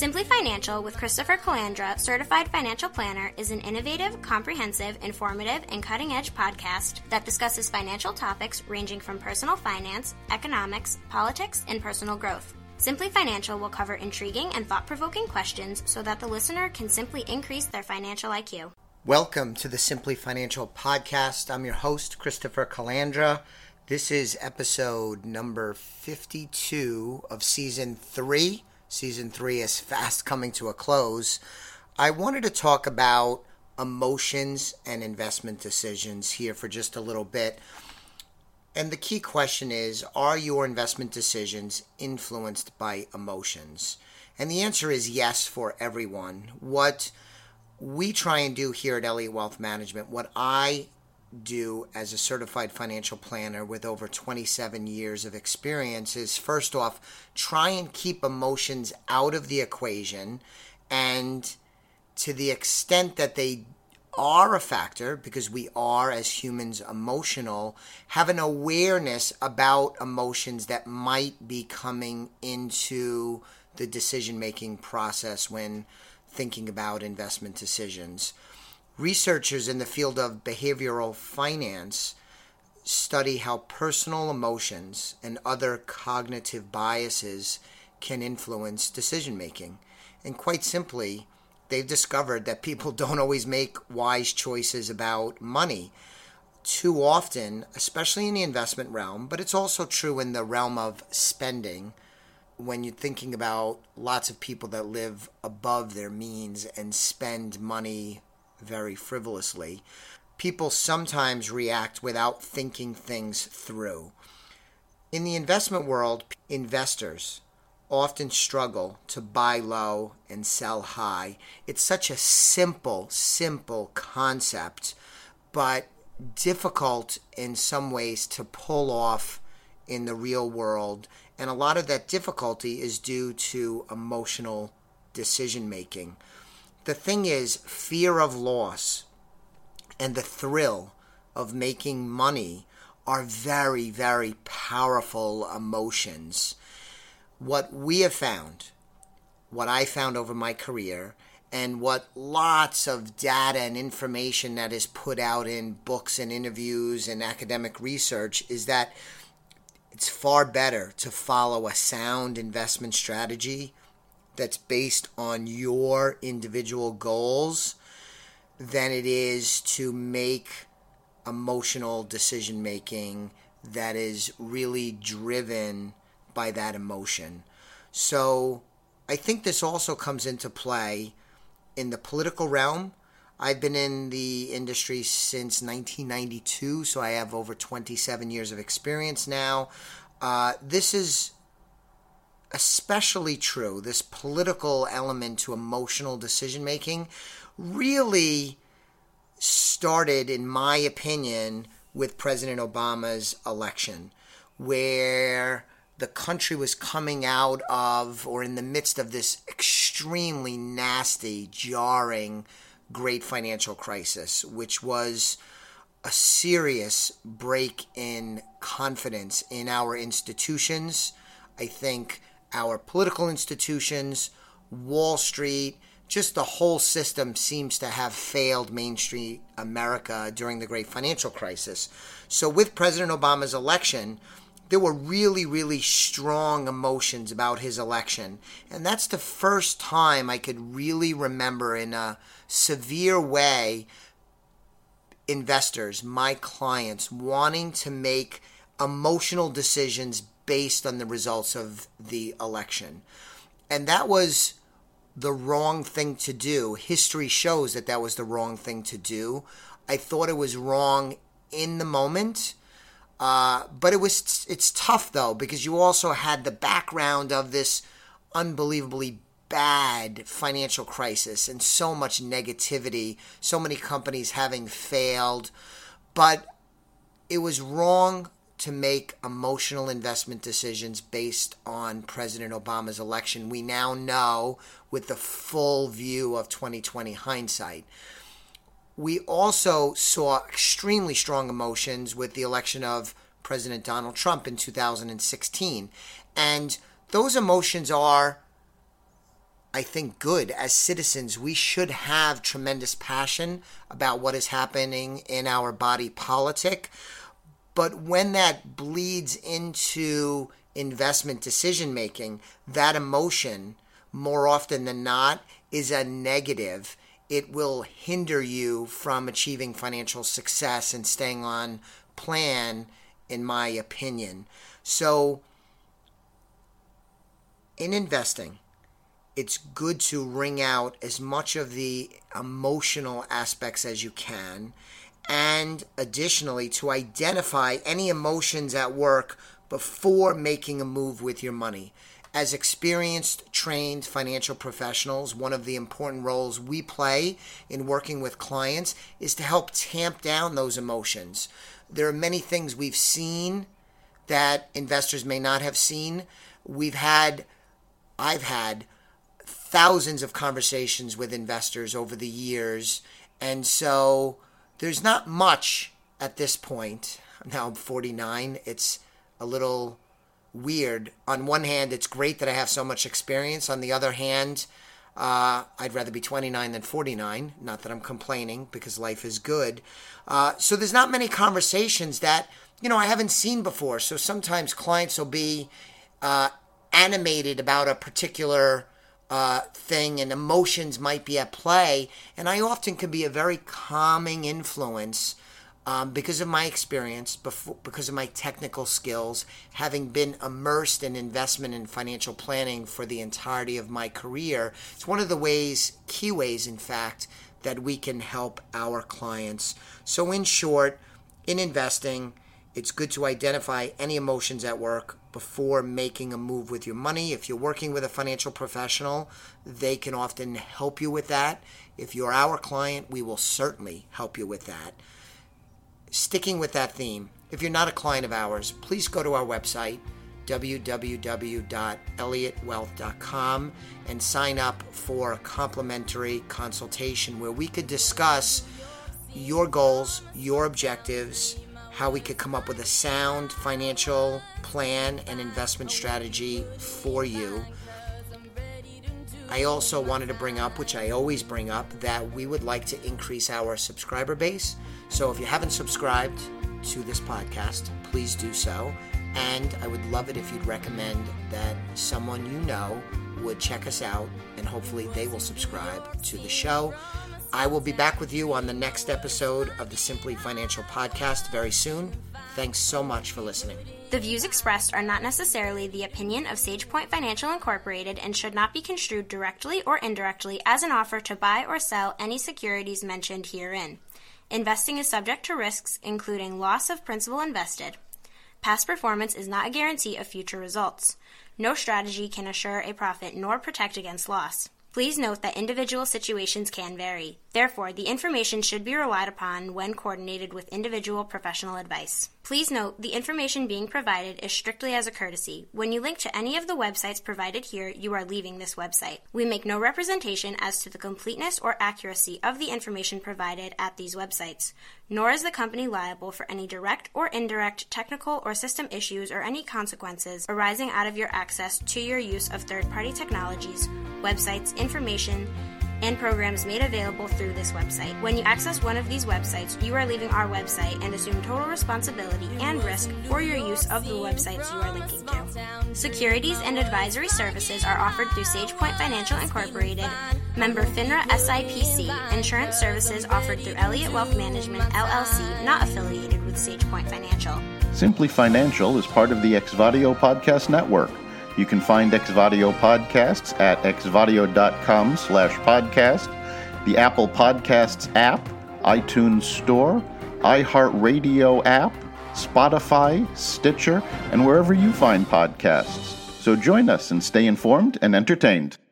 Simply Financial with Christopher Calandra, Certified Financial Planner, is an innovative, comprehensive, informative, and cutting-edge podcast that discusses financial topics ranging from personal finance, economics, politics, and personal growth. Simply Financial will cover intriguing and thought-provoking questions so that the listener can simply increase their financial IQ. Welcome to the Simply Financial podcast. I'm your host, Christopher Calandra. This is episode number 52 of Season 3. Season 3 is fast coming to a close. I wanted to talk about emotions and investment decisions here for just a little bit. And the key question is, are your investment decisions influenced by emotions? And the answer is yes for everyone. What we try and do here at Elliott Wealth Management, what I do as a certified financial planner with over 27 years of experience, is first off, try and keep emotions out of the equation, and to the extent that they are a factor, because we are as humans emotional, have an awareness about emotions that might be coming into the decision-making process when thinking about investment decisions. Researchers in the field of behavioral finance study how personal emotions and other cognitive biases can influence decision-making. And quite simply, they've discovered that people don't always make wise choices about money. Too often, especially in the investment realm, but it's also true in the realm of spending, when you're thinking about lots of people that live above their means and spend money very frivolously, people sometimes react without thinking things through. In the investment world, investors often struggle to buy low and sell high. It's such a simple concept, but difficult in some ways to pull off in the real world. And a lot of that difficulty is due to emotional decision making. The thing is, fear of loss and the thrill of making money are very, very powerful emotions. What we have found, what I found over my career, and what lots of data and information that is put out in books and interviews and academic research, is that it's far better to follow a sound investment strategy that's based on your individual goals than it is to make emotional decision making that is really driven by that emotion. So I think this also comes into play in the political realm. I've been in the industry since 1992, so I have over 27 years of experience now. This is especially true. This political element to emotional decision-making really started, in my opinion, with President Obama's election, where the country was coming out of, or in the midst of, this extremely nasty, jarring, great financial crisis, which was a serious break in confidence in our institutions. I think our political institutions, Wall Street, just the whole system seems to have failed Main Street America during the great financial crisis. So with President Obama's election, there were really, really strong emotions about his election. And that's the first time I could really remember in a severe way investors, my clients, wanting to make emotional decisions based on the results of the election. And that was the wrong thing to do. History shows that that was the wrong thing to do. I thought it was wrong in the moment, but it's tough though, because you also had the background of this unbelievably bad financial crisis and so much negativity, so many companies having failed. But it was wrong to make emotional investment decisions based on President Obama's election. We now know with the full view of 2020 hindsight. We also saw extremely strong emotions with the election of President Donald Trump in 2016. And those emotions are I think, good. As citizens, we should have tremendous passion about what is happening in our body politic. But when that bleeds into investment decision making, that emotion, more often than not, is a negative. It will hinder you from achieving financial success and staying on plan, in my opinion. So, in investing, it's good to wring out as much of the emotional aspects as you can, and additionally to identify any emotions at work before making a move with your money. As experienced, trained financial professionals, one of the important roles we play in working with clients is to help tamp down those emotions. There are many things we've seen that investors may not have seen. I've had thousands of conversations with investors over the years, and so there's not much at this point. Now I'm 49. It's a little weird. On one hand, it's great that I have so much experience. On the other hand, I'd rather be 29 than 49. Not that I'm complaining, because life is good. So there's not many conversations that, I haven't seen before. So sometimes clients will be animated about a particular thing, and emotions might be at play. And I often can be a very calming influence because of my experience, because of my technical skills, having been immersed in investment and financial planning for the entirety of my career. It's one of the key ways, in fact, that we can help our clients. So in short, in investing, it's good to identify any emotions at work before making a move with your money. If you're working with a financial professional, they can often help you with that. If you're our client, we will certainly help you with that. Sticking with that theme, if you're not a client of ours, please go to our website, www.elliottwealth.com, and sign up for a complimentary consultation where we could discuss your goals, your objectives, how we could come up with a sound financial plan and investment strategy for you. I also wanted to bring up, which I always bring up, that we would like to increase our subscriber base. So if you haven't subscribed to this podcast, please do so. And I would love it if you'd recommend that someone you know would check us out, and hopefully they will subscribe to the show. I will be back with you on the next episode of the Simply Financial Podcast very soon. Thanks so much for listening. The views expressed are not necessarily the opinion of SagePoint Financial Incorporated and should not be construed directly or indirectly as an offer to buy or sell any securities mentioned herein. Investing is subject to risks, including loss of principal invested. Past performance is not a guarantee of future results. No strategy can assure a profit nor protect against loss. Please note that individual situations can vary. Therefore, the information should be relied upon when coordinated with individual professional advice. Please note, the information being provided is strictly as a courtesy. When you link to any of the websites provided here, you are leaving this website. We make no representation as to the completeness or accuracy of the information provided at these websites, nor is the company liable for any direct or indirect technical or system issues or any consequences arising out of your access to your use of third-party technologies, websites, information, and programs made available through this website. When you access one of these websites, you are leaving our website and assume total responsibility and risk for your use of the websites you are linking to. Securities and advisory services are offered through SagePoint Financial Incorporated, member FINRA SIPC. Insurance services offered through Elliott Wealth Management, LLC, not affiliated with SagePoint Financial. Simply Financial is part of the Exvadio Podcast Network. You can find Exvadio podcasts at exvadio.com/podcast, the Apple Podcasts app, iTunes Store, iHeartRadio app, Spotify, Stitcher, and wherever you find podcasts. So join us and stay informed and entertained.